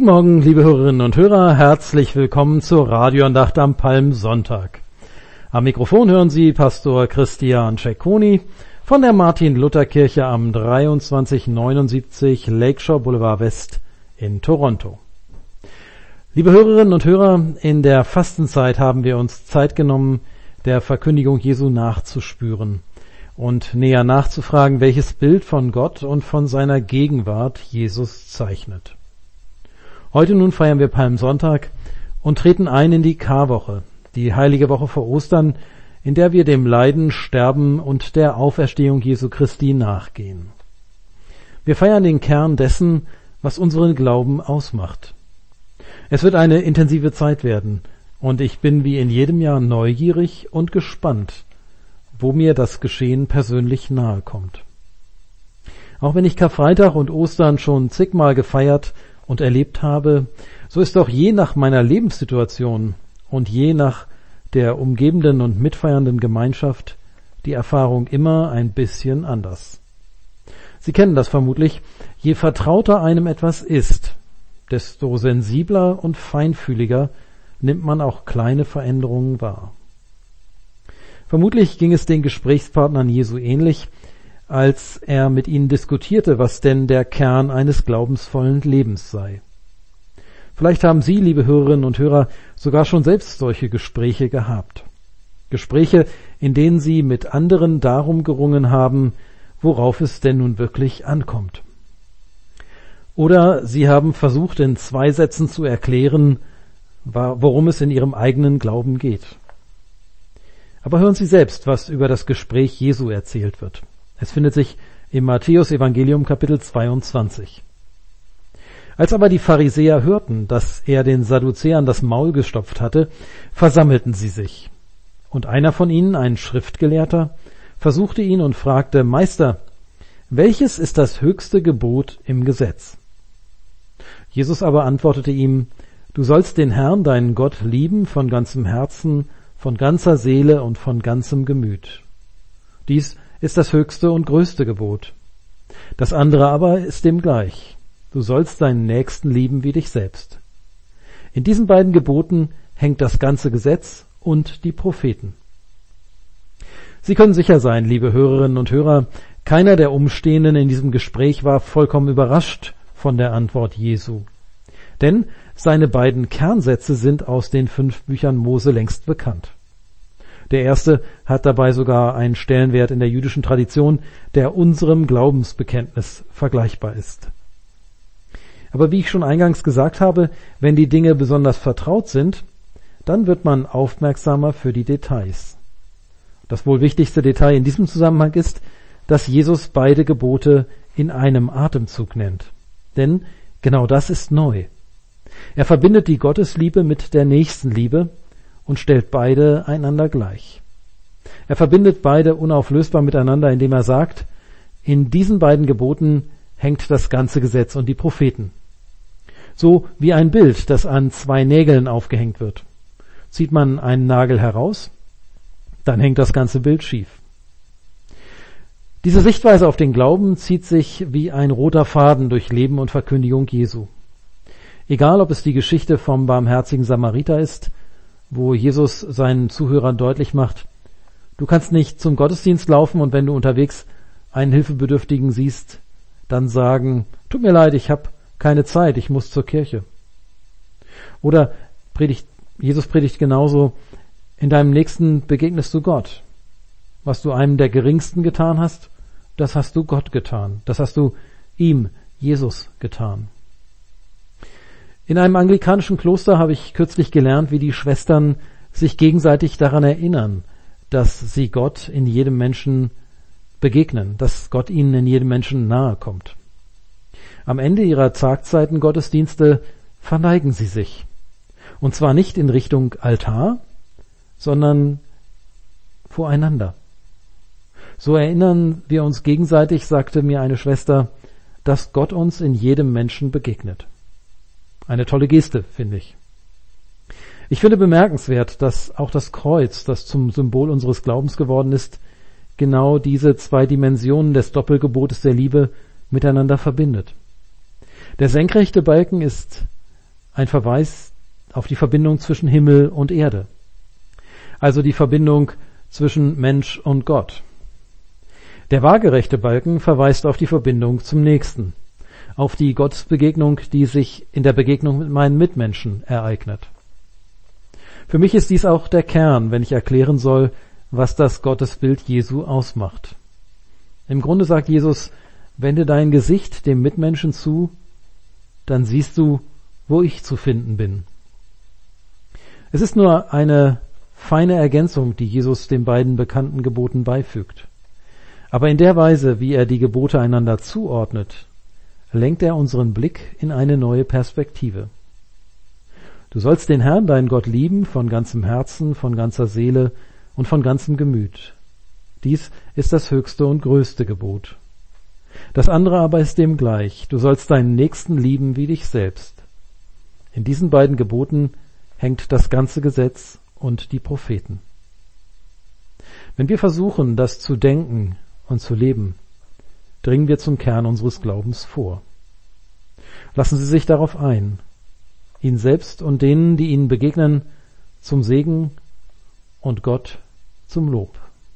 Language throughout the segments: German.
Morgen, liebe Hörerinnen und Hörer, herzlich willkommen zur Radioandacht am Palmsonntag. Am Mikrofon hören Sie Pastor Christian Cecconi von der Martin-Luther-Kirche am 2379 Lakeshore Boulevard West in Toronto. Liebe Hörerinnen und Hörer, in der Fastenzeit haben wir uns Zeit genommen, der Verkündigung Jesu nachzuspüren und näher nachzufragen, welches Bild von Gott und von seiner Gegenwart Jesus zeichnet. Heute nun feiern wir Palmsonntag und treten ein in die Karwoche, die heilige Woche vor Ostern, in der wir dem Leiden, Sterben und der Auferstehung Jesu Christi nachgehen. Wir feiern den Kern dessen, was unseren Glauben ausmacht. Es wird eine intensive Zeit werden und ich bin wie in jedem Jahr neugierig und gespannt, wo mir das Geschehen persönlich nahe kommt. Auch wenn ich Karfreitag und Ostern schon zigmal gefeiert und erlebt habe, so ist doch je nach meiner Lebenssituation und je nach der umgebenden und mitfeiernden Gemeinschaft die Erfahrung immer ein bisschen anders. Sie kennen das vermutlich, je vertrauter einem etwas ist, desto sensibler und feinfühliger nimmt man auch kleine Veränderungen wahr. Vermutlich ging es den Gesprächspartnern Jesu ähnlich, als er mit ihnen diskutierte, was denn der Kern eines glaubensvollen Lebens sei. Vielleicht haben Sie, liebe Hörerinnen und Hörer, sogar schon selbst solche Gespräche gehabt. Gespräche, in denen Sie mit anderen darum gerungen haben, worauf es denn nun wirklich ankommt. Oder Sie haben versucht, in 2 Sätzen zu erklären, worum es in Ihrem eigenen Glauben geht. Aber hören Sie selbst, was über das Gespräch Jesu erzählt wird. Es findet sich im Matthäus-Evangelium Kapitel 22. Als aber die Pharisäer hörten, dass er den Sadduzäern das Maul gestopft hatte, versammelten sie sich. Und einer von ihnen, ein Schriftgelehrter, versuchte ihn und fragte: Meister, welches ist das höchste Gebot im Gesetz? Jesus aber antwortete ihm: Du sollst den Herrn, deinen Gott, lieben von ganzem Herzen, von ganzer Seele und von ganzem Gemüt. Dies ist das höchste und größte Gebot. Das andere aber ist dem gleich. Du sollst deinen Nächsten lieben wie dich selbst. In diesen beiden Geboten hängt das ganze Gesetz und die Propheten. Sie können sicher sein, liebe Hörerinnen und Hörer, keiner der Umstehenden in diesem Gespräch war vollkommen überrascht von der Antwort Jesu. Denn seine beiden Kernsätze sind aus den 5 Büchern Mose längst bekannt. Der erste hat dabei sogar einen Stellenwert in der jüdischen Tradition, der unserem Glaubensbekenntnis vergleichbar ist. Aber wie ich schon eingangs gesagt habe, wenn die Dinge besonders vertraut sind, dann wird man aufmerksamer für die Details. Das wohl wichtigste Detail in diesem Zusammenhang ist, dass Jesus beide Gebote in einem Atemzug nennt. Denn genau das ist neu. Er verbindet die Gottesliebe mit der Nächstenliebe und stellt beide einander gleich. Er verbindet beide unauflösbar miteinander, indem er sagt, in diesen beiden Geboten hängt das ganze Gesetz und die Propheten. So wie ein Bild, das an 2 Nägeln aufgehängt wird. Zieht man einen Nagel heraus, dann hängt das ganze Bild schief. Diese Sichtweise auf den Glauben zieht sich wie ein roter Faden durch Leben und Verkündigung Jesu. Egal, ob es die Geschichte vom barmherzigen Samariter ist, wo Jesus seinen Zuhörern deutlich macht, du kannst nicht zum Gottesdienst laufen und wenn du unterwegs einen Hilfebedürftigen siehst, dann sagen, tut mir leid, ich habe keine Zeit, ich muss zur Kirche. Oder Jesus predigt genauso, in deinem Nächsten begegnest du Gott. Was du einem der Geringsten getan hast, das hast du Gott getan. Das hast du ihm, Jesus, getan. In einem anglikanischen Kloster habe ich kürzlich gelernt, wie die Schwestern sich gegenseitig daran erinnern, dass sie Gott in jedem Menschen begegnen, dass Gott ihnen in jedem Menschen nahe kommt. Am Ende ihrer Tagzeiten-Gottesdienste verneigen sie sich. Und zwar nicht in Richtung Altar, sondern voreinander. So erinnern wir uns gegenseitig, sagte mir eine Schwester, dass Gott uns in jedem Menschen begegnet. Eine tolle Geste, finde ich. Ich finde bemerkenswert, dass auch das Kreuz, das zum Symbol unseres Glaubens geworden ist, genau diese 2 Dimensionen des Doppelgebotes der Liebe miteinander verbindet. Der senkrechte Balken ist ein Verweis auf die Verbindung zwischen Himmel und Erde, also die Verbindung zwischen Mensch und Gott. Der waagerechte Balken verweist auf die Verbindung zum Nächsten, auf die Gottesbegegnung, die sich in der Begegnung mit meinen Mitmenschen ereignet. Für mich ist dies auch der Kern, wenn ich erklären soll, was das Gottesbild Jesu ausmacht. Im Grunde sagt Jesus, wende dein Gesicht dem Mitmenschen zu, dann siehst du, wo ich zu finden bin. Es ist nur eine feine Ergänzung, die Jesus den beiden bekannten Geboten beifügt. Aber in der Weise, wie er die Gebote einander zuordnet, lenkt er unseren Blick in eine neue Perspektive. Du sollst den Herrn, deinen Gott, lieben von ganzem Herzen, von ganzer Seele und von ganzem Gemüt. Dies ist das höchste und größte Gebot. Das andere aber ist dem gleich. Du sollst deinen Nächsten lieben wie dich selbst. In diesen beiden Geboten hängt das ganze Gesetz und die Propheten. Wenn wir versuchen, das zu denken und zu leben, dringen wir zum Kern unseres Glaubens vor. Lassen Sie sich darauf ein, ihn selbst und denen, die ihnen begegnen, zum Segen und Gott zum Lob.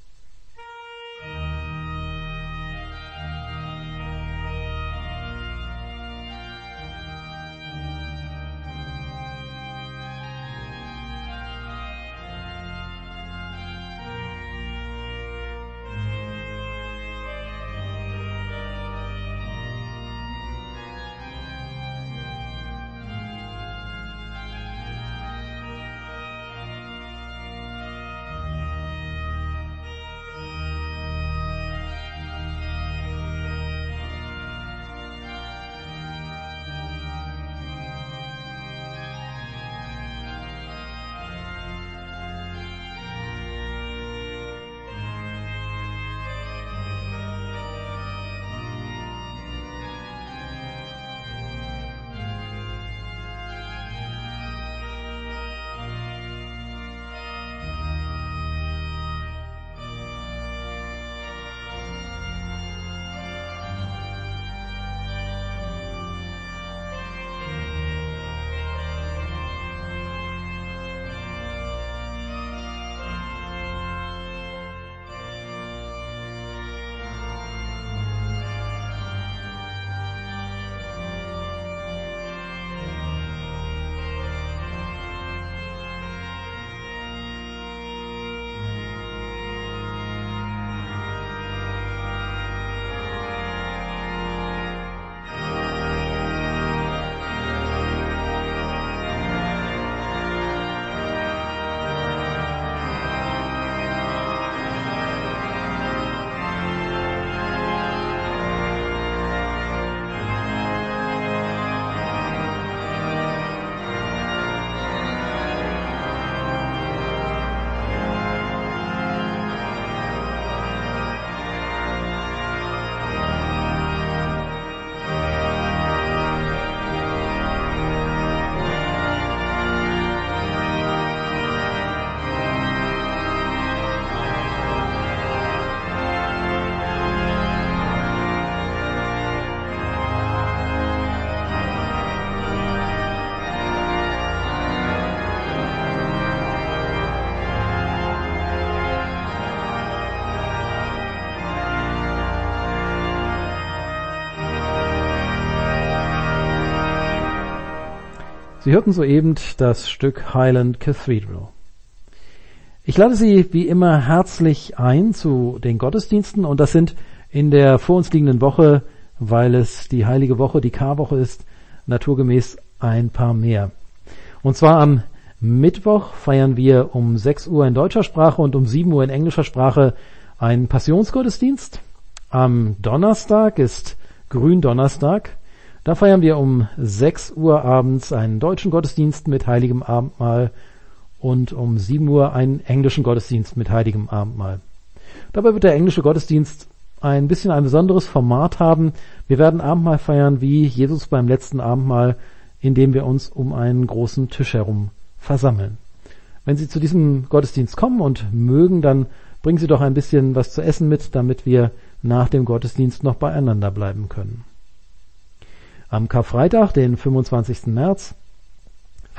Sie hörten soeben das Stück Highland Cathedral. Ich lade Sie wie immer herzlich ein zu den Gottesdiensten, und das sind in der vor uns liegenden Woche, weil es die Heilige Woche, die Karwoche ist, naturgemäß ein paar mehr. Und zwar am Mittwoch feiern wir um 6 Uhr in deutscher Sprache und um 7 Uhr in englischer Sprache einen Passionsgottesdienst. Am Donnerstag ist Gründonnerstag. Da feiern wir um 6 Uhr abends einen deutschen Gottesdienst mit Heiligem Abendmahl und um 7 Uhr einen englischen Gottesdienst mit Heiligem Abendmahl. Dabei wird der englische Gottesdienst ein bisschen ein besonderes Format haben. Wir werden Abendmahl feiern wie Jesus beim letzten Abendmahl, indem wir uns um einen großen Tisch herum versammeln. Wenn Sie zu diesem Gottesdienst kommen und mögen, dann bringen Sie doch ein bisschen was zu essen mit, damit wir nach dem Gottesdienst noch beieinander bleiben können. Am Karfreitag, den 25. März,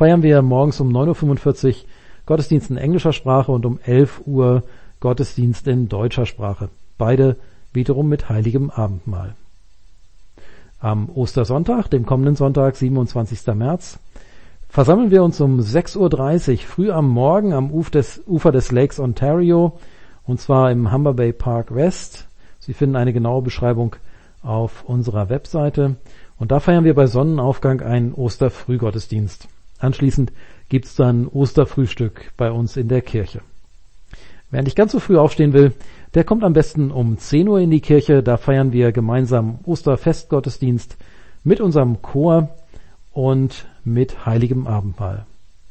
feiern wir morgens um 9.45 Uhr Gottesdienst in englischer Sprache und um 11 Uhr Gottesdienst in deutscher Sprache. Beide wiederum mit heiligem Abendmahl. Am Ostersonntag, dem kommenden Sonntag, 27. März, versammeln wir uns um 6.30 Uhr früh am Morgen am Ufer des Lakes Ontario, und zwar im Humber Bay Park West. Sie finden eine genaue Beschreibung auf unserer Webseite. Und da feiern wir bei Sonnenaufgang einen Osterfrühgottesdienst. Anschließend gibt's dann Osterfrühstück bei uns in der Kirche. Wer nicht ganz so früh aufstehen will, der kommt am besten um 10 Uhr in die Kirche. Da feiern wir gemeinsam Osterfestgottesdienst mit unserem Chor und mit heiligem Abendmahl.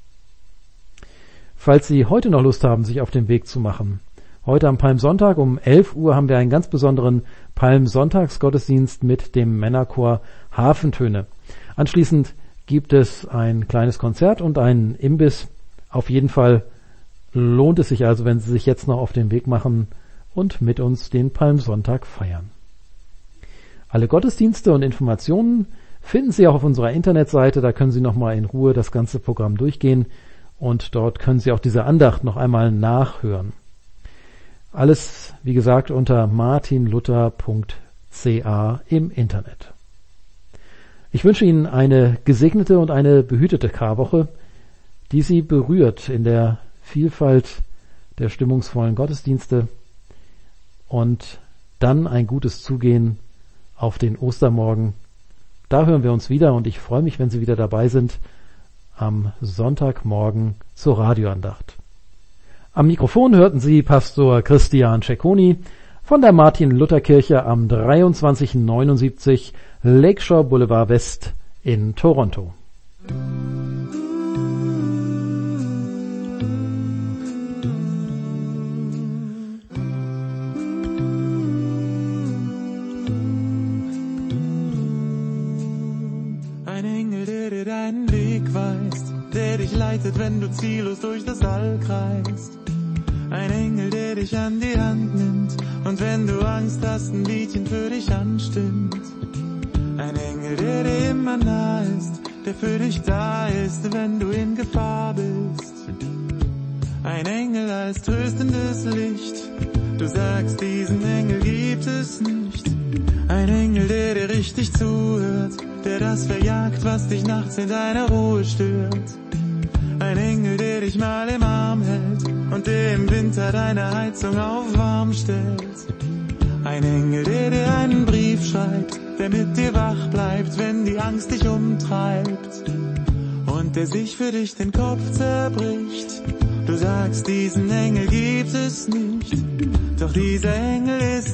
Falls Sie heute noch Lust haben, sich auf den Weg zu machen, heute am Palmsonntag um 11 Uhr haben wir einen ganz besonderen Palmsonntagsgottesdienst mit dem Männerchor Hafentöne. Anschließend gibt es ein kleines Konzert und einen Imbiss. Auf jeden Fall lohnt es sich also, wenn Sie sich jetzt noch auf den Weg machen und mit uns den Palmsonntag feiern. Alle Gottesdienste und Informationen finden Sie auch auf unserer Internetseite. Da können Sie nochmal in Ruhe das ganze Programm durchgehen und dort können Sie auch diese Andacht noch einmal nachhören. Alles, wie gesagt, unter martinluther.ca im Internet. Ich wünsche Ihnen eine gesegnete und eine behütete Karwoche, die Sie berührt in der Vielfalt der stimmungsvollen Gottesdienste und dann ein gutes Zugehen auf den Ostermorgen. Da hören wir uns wieder und ich freue mich, wenn Sie wieder dabei sind am Sonntagmorgen zur Radioandacht. Am Mikrofon hörten Sie Pastor Christian Cecconi von der Martin-Luther-Kirche am 2379 Lakeshore Boulevard West in Toronto. Ein Engel, der dir deinen Weg weist, der dich leitet, wenn du ziellos durch das All kreist. Ein Engel, der dich an die Hand nimmt und wenn du Angst hast, ein Liedchen für dich anstimmt. Ein Engel, der dir immer nah ist, der für dich da ist, wenn du in Gefahr bist. Ein Engel als tröstendes Licht, du sagst, diesen Engel gibt es nicht. Ein Engel, der dir richtig zuhört, der das verjagt, was dich nachts in deiner Ruhe stört. Ein Engel, der dich mal im Arm hält und der im Winter deine Heizung auf warm stellt. Ein Engel, der dir einen Brief schreibt, der mit dir wach bleibt, wenn die Angst dich umtreibt. Und der sich für dich den Kopf zerbricht. Du sagst, diesen Engel gibt es nicht, doch dieser Engel ist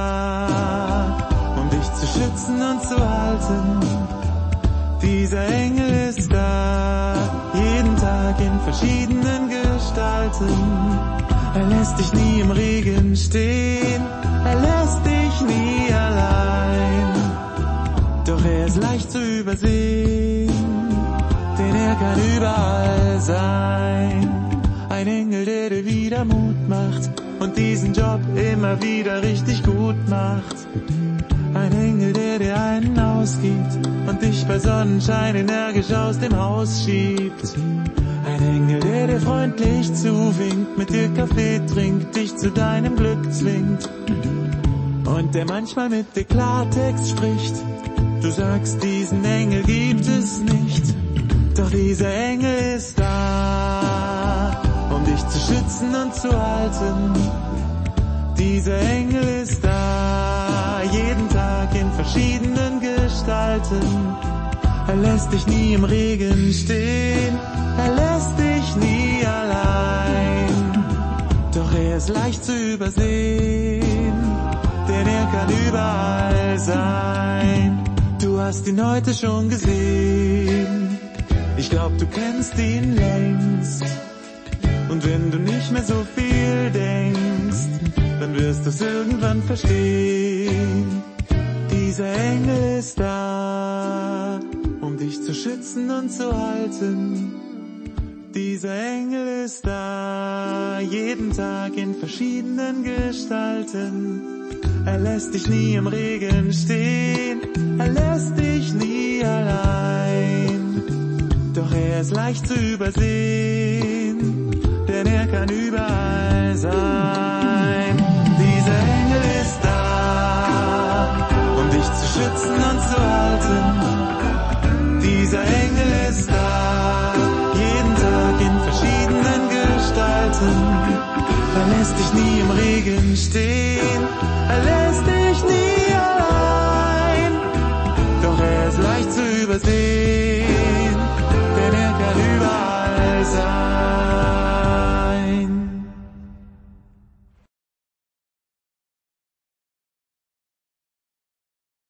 da, um dich zu schützen und zu halten. Dieser Engel ist da, jeden Tag in verschiedenen Gestalten. Er lässt dich nie im Regen stehen, er lässt dich nie allein. Doch er ist leicht zu übersehen, denn er kann überall sein. Ein Engel, der dir wieder Mut macht und diesen Job immer wieder richtig gut macht. Ein Engel, der dir einen ausgibt und dich bei Sonnenschein energisch aus dem Haus schiebt. Ein Engel, der dir freundlich zuwinkt, mit dir Kaffee trinkt, dich zu deinem Glück zwingt. Und der manchmal mit dir Klartext spricht. Du sagst, diesen Engel gibt es nicht, doch dieser Engel ist da, um dich zu schützen und zu halten. Dieser Engel ist da, jeden Tag in verschiedenen Gestalten. Er lässt dich nie im Regen stehen, er lässt dich nie allein. Doch er ist leicht zu übersehen, denn er kann überall sein. Du hast ihn heute schon gesehen, ich glaub, du kennst ihn längst. Und wenn du nicht mehr so viel denkst, dann wirst du's irgendwann verstehen. Dieser Engel ist da, um dich zu schützen und zu halten. Dieser Engel ist da, jeden Tag in verschiedenen Gestalten. Er lässt dich nie im Regen stehen, er lässt dich nie allein. Doch er ist leicht zu übersehen, denn er kann überall sein. Dieser Engel ist da, um dich zu schützen und zu halten. Dieser Engel ist da, jeden Tag in verschiedenen Gestalten. Er lässt dich nie im Regen stehen, er lässt dich